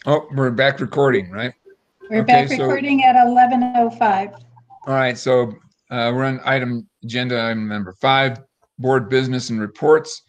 Oh, we're back recording, right? We're Okay, back recording at 11:05. All right, so we're on agenda item number 5, board business and reports.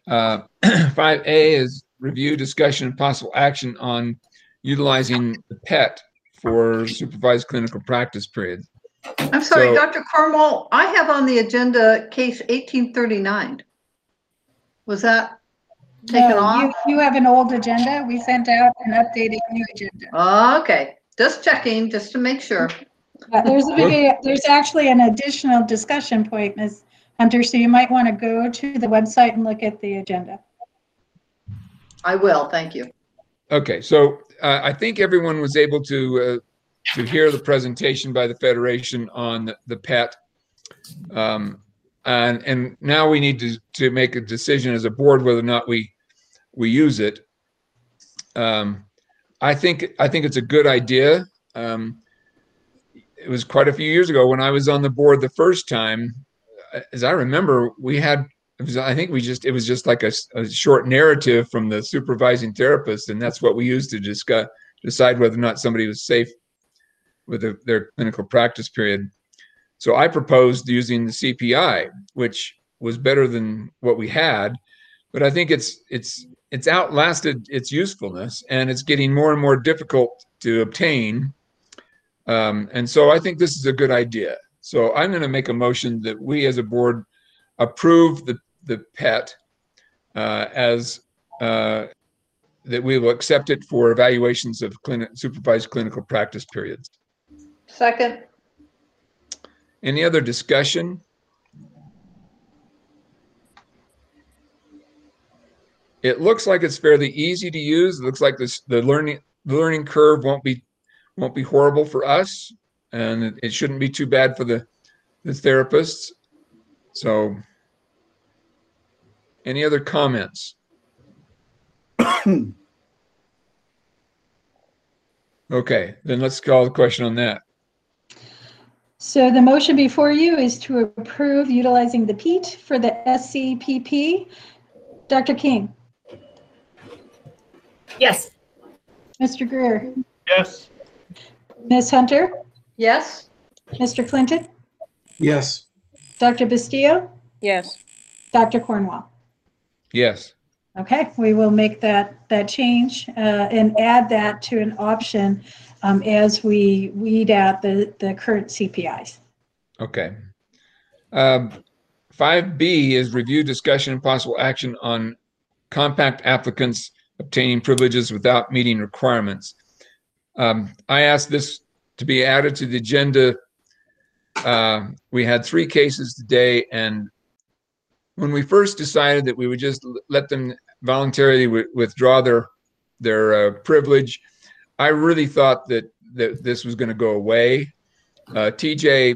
5A is review, discussion, and possible action on utilizing the PET for supervised clinical practice period. I'm sorry, So- Dr. Cornwall, I have on the agenda case 1839. Was that taken No, off? you have an old agenda. We sent out an updated new agenda. Okay, just checking, just to make sure. There's actually an additional discussion point, Ms. Hunter, so you might want to go to the website and look at the agenda. I will, thank you. Okay, so I think everyone was able to hear the presentation by the Federation on the PET. And now we need to make a decision as a board whether or not we use it. I think it's a good idea. It was quite a few years ago when I was on the board the first time. As I remember, it was just like a short narrative from the supervising therapist, and that's what we used to decide whether or not somebody was safe with their clinical practice period. So I proposed using the CPI, which was better than what we had, but I think it's outlasted its usefulness, and it's getting more and more difficult to obtain. And so I think this is a good idea. So I'm going to make a motion that we as a board approve the PET as that we will accept it for evaluations of supervised clinical practice periods. Second. Any other discussion? It looks like it's fairly easy to use. It looks like the learning curve won't be horrible for us, and it shouldn't be too bad for the therapists. So, any other comments? Okay, then let's call the question on that. So the motion before you is to approve utilizing the PET for the SCPP. Dr. King? Yes. Mr. Greer? Yes. Ms. Hunter? Yes? Mr. Clinton? Yes. Dr. Bastillo? Yes. Dr. Cornwall? Yes. Okay, we will make that change and add that to an option as we weed out the current CPIs. Okay. 5B is review, discussion, and possible action on compact applicants obtaining privileges without meeting requirements. I asked this to be added to the agenda. We had 3 cases today, and when we first decided that we would just let them voluntarily withdraw their privilege, I really thought that this was going to go away. TJ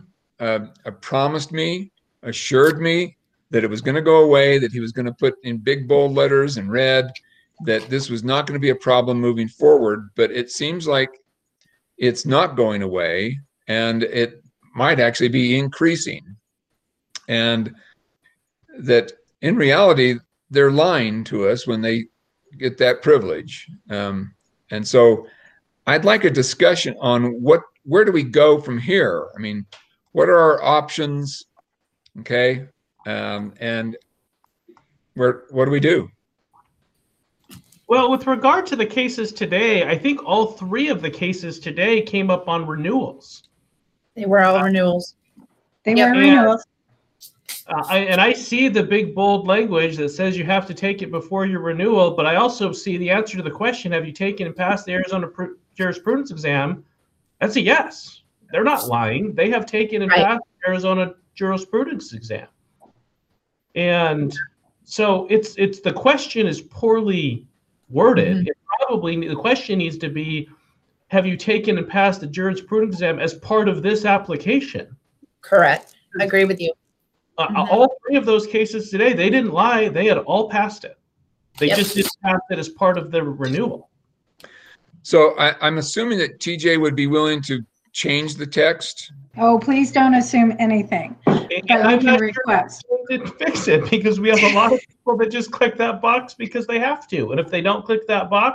assured me that it was going to go away, that he was going to put in big bold letters in red that this was not going to be a problem moving forward, but it seems like it's not going away, and it might actually be increasing. And that in reality, they're lying to us when they get that privilege. And so I'd like a discussion on where do we go from here? I mean, what are our options? Okay. And what do we do? Well, with regard to the cases today, I think all 3 of the cases today came up on renewals. They were all renewals. They Yep. were renewals. I see the big bold language that says you have to take it before your renewal, but I also see the answer to the question, have you taken and passed the Arizona jurisprudence exam? That's a yes. They're not lying. They have taken and passed the Arizona jurisprudence exam. And so it's the question is poorly worded. Mm-hmm. It probably, the question needs to be, have you taken and passed the jurisprudence exam as part of this application? Correct. I agree with you. All 3 of those cases today, they didn't lie. They had all passed it. They just didn't pass it as part of the renewal. So I'm assuming that TJ would be willing to change the text. Oh, please don't assume anything. And But I'm we not can request. sure they didn't fix it because we have a lot of people that just click that box because they have to. And if they don't click that box,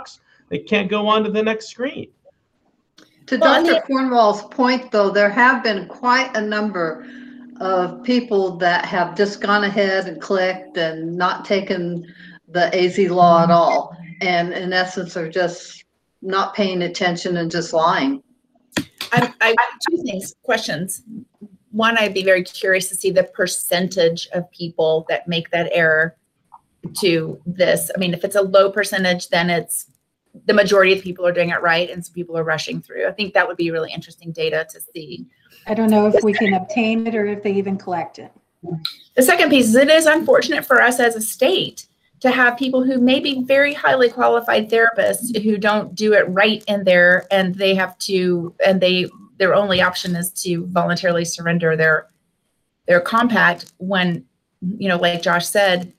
they can't go on to the next screen. To Well, Dr. Cornwall's point, though, there have been quite a number of people that have just gone ahead and clicked and not taken the AZ law at all. And in essence, are just not paying attention and just lying. I two things, questions. One, I'd be very curious to see the percentage of people that make that error to this. I mean, if it's a low percentage, then it's the majority of people are doing it right and some people are rushing through. I think that would be really interesting data to see. I don't know if we can obtain it or if they even collect it. The second piece is it is unfortunate for us as a state to have people who may be very highly qualified therapists who don't do it right in there, and they have to, and their only option is to voluntarily surrender their compact when, you know, like Josh said,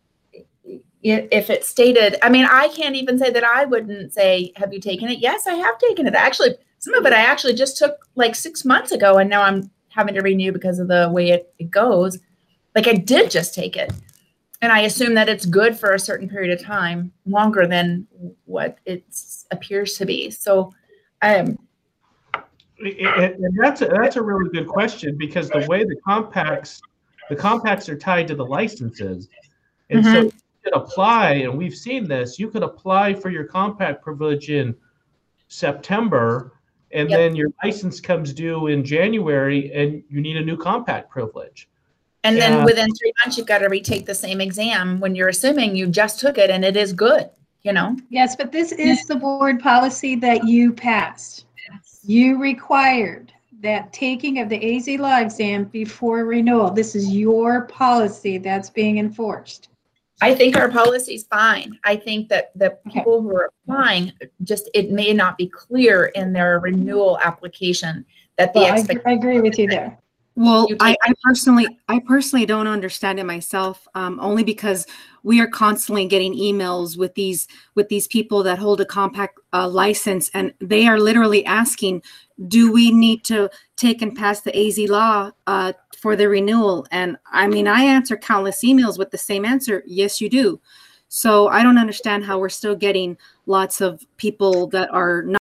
if it's stated, I mean, I can't even say that I wouldn't say, have you taken it? Yes, I have taken it. Actually, some of it I actually just took like 6 months ago, and now I'm having to renew because of the way it goes. Like I did just take it. And I assume that it's good for a certain period of time, longer than what it appears to be. So, And that's a really good question, because the way the compacts are tied to the licenses, and so you could apply, and we've seen this. You could apply for your compact privilege in September, and then your license comes due in January, and you need a new compact privilege. and then within 3 months, you've got to retake the same exam when you're assuming you just took it and it is good, you know? Yes, but this is the board policy that you passed. You required that taking of the AZ law exam before renewal. This is your policy that's being enforced. I think our policy is fine. I think that the people who are applying, just it may not be clear in their renewal application that the Well, expectation. I agree with you there. Well, You I take personally don't understand it myself, only because we are constantly getting emails with these people that hold a compact license, and they are literally asking, do we need to take and pass the AZ law for the renewal? And I mean, I answer countless emails with the same answer. Yes, you do. So I don't understand how we're still getting lots of people that are not